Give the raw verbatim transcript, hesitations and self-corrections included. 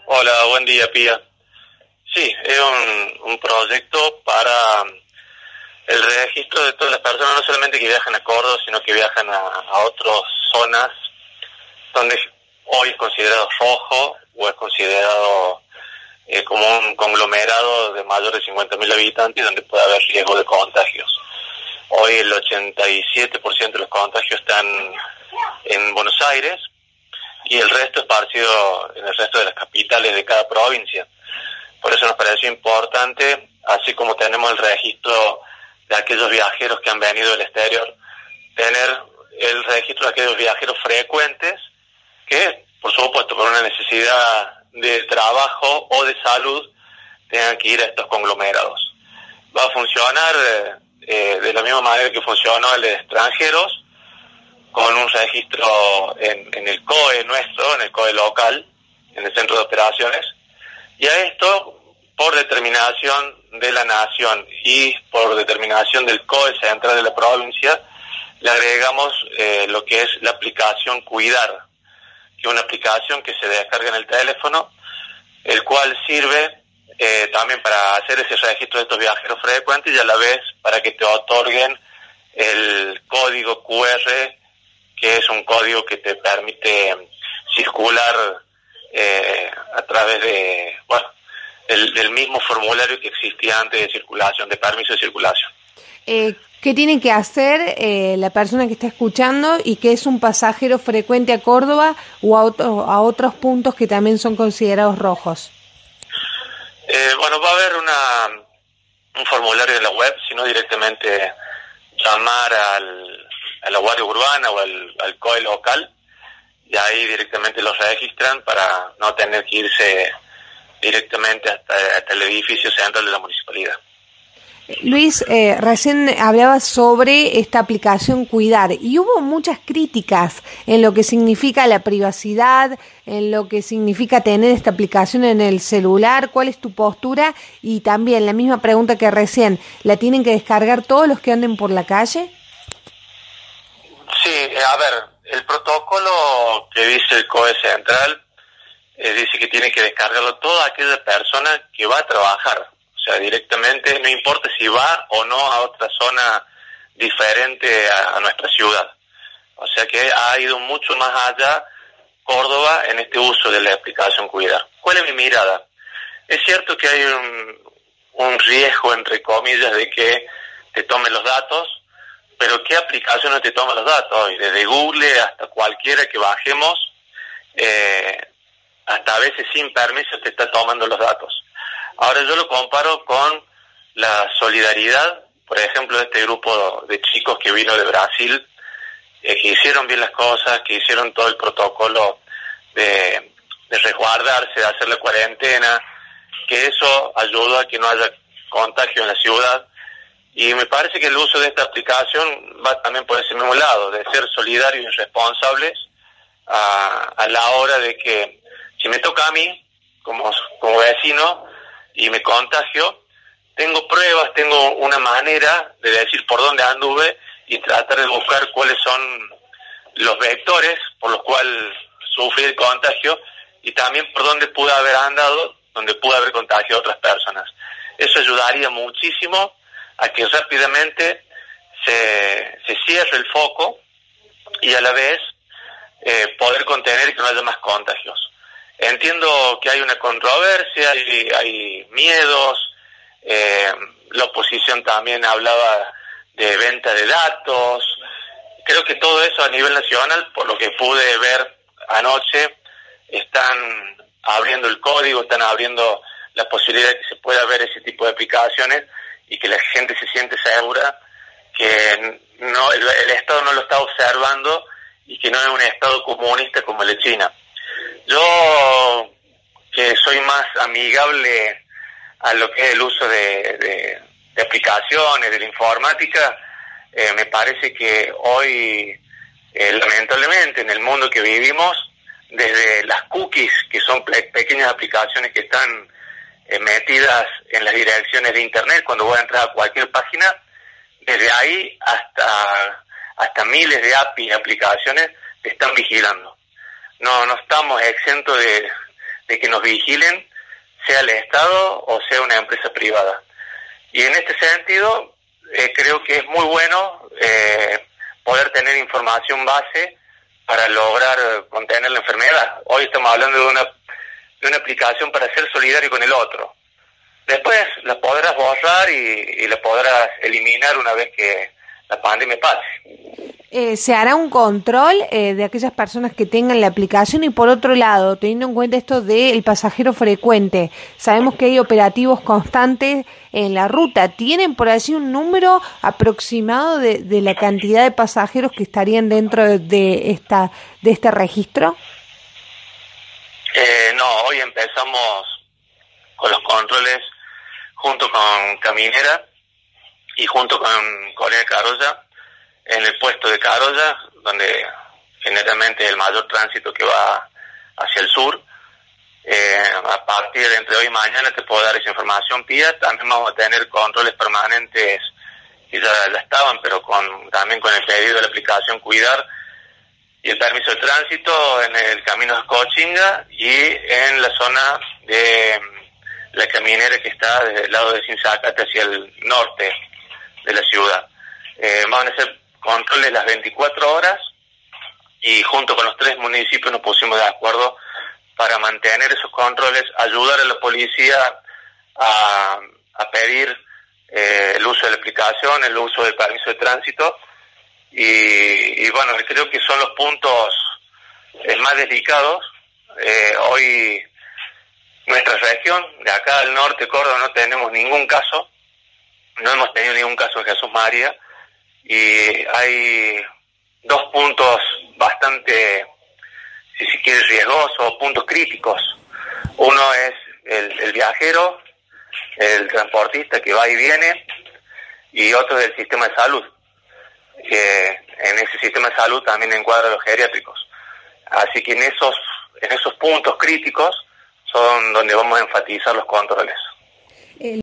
Hola, buen día, Pía. Sí, es un, un proyecto para el registro de todas las personas, no solamente que viajan a Córdoba, sino que viajan a, a otras zonas donde hoy es considerado rojo o es considerado eh, como un conglomerado de mayor de cincuenta mil habitantes donde puede haber riesgo de contagios. Hoy el ochenta y siete por ciento de los contagios están en Buenos Aires y el resto esparcido en el resto de las capitales de cada provincia. Por eso nos pareció importante, así como tenemos el registro de aquellos viajeros que han venido del exterior, tener el registro de aquellos viajeros frecuentes que, por supuesto, por una necesidad de trabajo o de salud, tengan que ir a estos conglomerados. Va a funcionar eh, de la misma manera que funcionó el de extranjeros, con un registro en, en el C O E nuestro, en el C O E local, en el centro de operaciones, y a esto, por determinación de la nación y por determinación del C O E central de la provincia, le agregamos eh, lo que es la aplicación Cuidar, que es una aplicación que se descarga en el teléfono, el cual sirve eh, también para hacer ese registro de estos viajeros frecuentes y a la vez para que te otorguen el código Q R, que es un código que te permite circular eh, a través de, bueno, del, del mismo formulario que existía antes de circulación, de permiso de circulación. Eh, ¿Qué tiene que hacer eh, la persona que está escuchando y que es un pasajero frecuente a Córdoba o a, otro, a otros puntos que también son considerados rojos? Eh, bueno, va a haber una, un formulario en la web, sino directamente llamar al, a la Guardia Urbana o al, al C O E local, y ahí directamente los registran para no tener que irse directamente hasta, hasta el edificio central de la municipalidad. Luis, eh, recién hablabas sobre esta aplicación Cuidar y hubo muchas críticas en lo que significa la privacidad, en lo que significa tener esta aplicación en el celular. ¿Cuál es tu postura? Y también la misma pregunta que recién, ¿la tienen que descargar todos los que anden por la calle? Sí, a ver, el protocolo que dice el C O E central eh, dice que tiene que descargarlo toda aquella persona que va a trabajar. O sea, directamente, no importa si va o no a otra zona diferente a, a nuestra ciudad. O sea que ha ido mucho más allá Córdoba en este uso de la aplicación Cuidar. ¿Cuál es mi mirada? Es cierto que hay un, un riesgo, entre comillas, de que te tomen los datos, pero ¿qué aplicación no te toma los datos? Y desde Google hasta cualquiera que bajemos, eh, hasta a veces sin permiso te está tomando los datos. Ahora yo lo comparo con la solidaridad, por ejemplo, de este grupo de chicos que vino de Brasil, eh, que hicieron bien las cosas, que hicieron todo el protocolo de, de resguardarse, de hacer la cuarentena, que eso ayudó a que no haya contagio en la ciudad. Y me parece que el uso de esta aplicación va también por ese mismo lado, de ser solidarios y responsables a, a la hora de que, si me toca a mí, como, como vecino, y me contagio, tengo pruebas, tengo una manera de decir por dónde anduve y tratar de buscar cuáles son los vectores por los cuales sufrí el contagio y también por dónde pude haber andado, donde pude haber contagiado a otras personas. Eso ayudaría muchísimo a que rápidamente se, se cierre el foco y a la vez eh, poder contener y que no haya más contagios. Entiendo que hay una controversia, hay, hay miedos, eh, la oposición también hablaba de venta de datos. Creo que todo eso a nivel nacional, por lo que pude ver anoche, están abriendo el código, están abriendo la posibilidad de que se pueda ver ese tipo de aplicaciones y que la gente se siente segura que no el, el Estado no lo está observando y que no es un Estado comunista como el de China. Yo, que soy más amigable a lo que es el uso de, de, de aplicaciones, de la informática, eh, me parece que hoy, eh, lamentablemente, en el mundo que vivimos, desde las cookies, que son pe- pequeñas aplicaciones que están eh, metidas en las direcciones de Internet cuando voy a entrar a cualquier página, desde ahí hasta, hasta miles de A P I y aplicaciones te están vigilando. No, no estamos exentos de, de que nos vigilen, sea el Estado o sea una empresa privada. Y en este sentido, eh, creo que es muy bueno eh, poder tener información base para lograr contener la enfermedad. Hoy estamos hablando de una, de una aplicación para ser solidario con el otro. Después la podrás borrar y, y la podrás eliminar una vez que la pandemia pase. Eh, ¿Se hará un control eh, de aquellas personas que tengan la aplicación? Y por otro lado, teniendo en cuenta esto del pasajero frecuente, sabemos que hay operativos constantes en la ruta. ¿Tienen por allí un número aproximado de, de la cantidad de pasajeros que estarían dentro de, de, esta, de este registro? Eh, no, hoy empezamos con los controles junto con Caminera y junto con Corea Carolla, en el puesto de Carolla, donde generalmente es el mayor tránsito que va hacia el sur. Eh, a partir de entre hoy y mañana te puedo dar esa información, Pía. También vamos a tener controles permanentes, que ya, ya estaban, pero con también con el pedido de la aplicación Cuidar y el permiso de tránsito en el camino de Cochinga y en la zona de la Caminera, que está desde el lado de Sinzacate hacia el norte de la ciudad. Eh, van a ser controles las veinticuatro horas y junto con los tres municipios nos pusimos de acuerdo para mantener esos controles, ayudar a la policía a, a pedir eh, el uso de la aplicación, el uso del permiso de tránsito y, y bueno, creo que son los puntos eh, más delicados. Eh, hoy nuestra región, de acá al norte, Córdoba, no tenemos ningún caso, no hemos tenido ningún caso en Jesús María, y hay dos puntos bastante, si se quiere, riesgosos, puntos críticos. Uno es el, el viajero, el transportista que va y viene, y otro es el sistema de salud, que en ese sistema de salud también encuadra los geriátricos. Así que en esos, en esos puntos críticos son donde vamos a enfatizar los controles.